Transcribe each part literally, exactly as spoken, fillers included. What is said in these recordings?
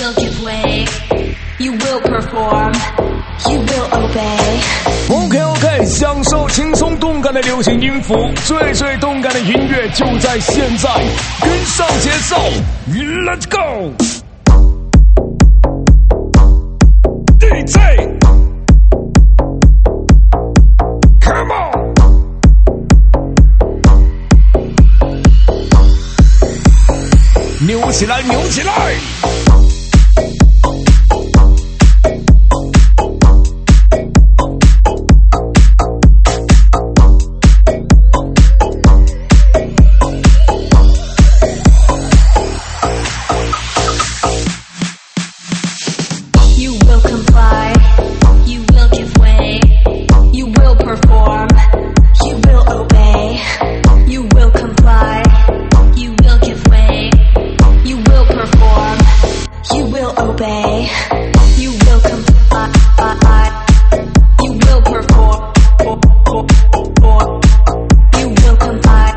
will give way, you will perform, you will obey. OK OK， 享受轻松动感的流行音符，最最动感的音乐就在现在，跟上节奏 ，Let's go！ D J。Come on！ 扭起来，扭起来 You will comply, you will give way, you will perform, you will obey. You will comply, you will give way, you will perform, you will obey. You will comply, you will perform, you will comply,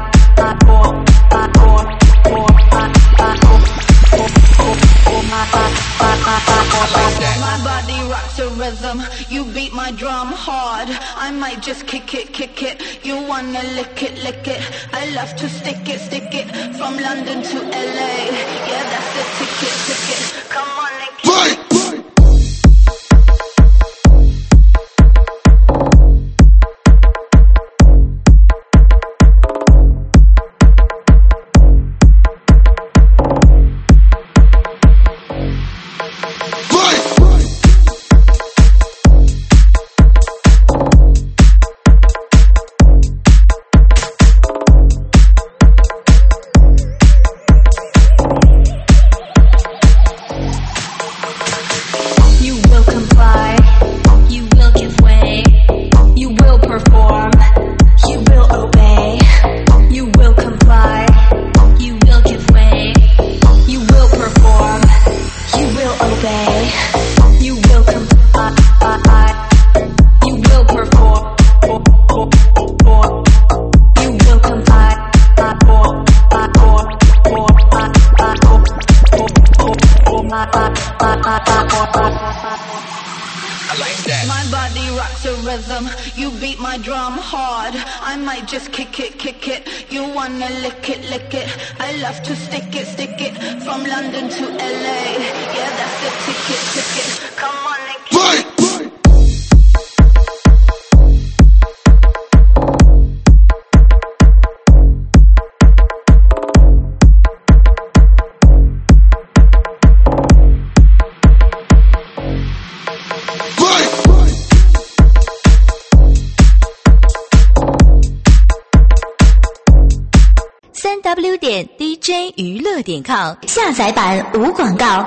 my body rocks the rhythm, you beat my drum hard. I might just kick it, kick it, you wanna lick it, lick it. I love to stick it, stick it, from London to L A. Yeah, that's the ticket, ticket. Come on and kick it. My body rocks the rhythm, you beat my drum hard. I might just kick it, kick it, you wanna lick it, lick it. I love to stick it, stick it, from London to L A. Yeah, that's the ticket, ticket. Come on and kick it. 三 w 点 d j 娱乐点 com 下载版无广告。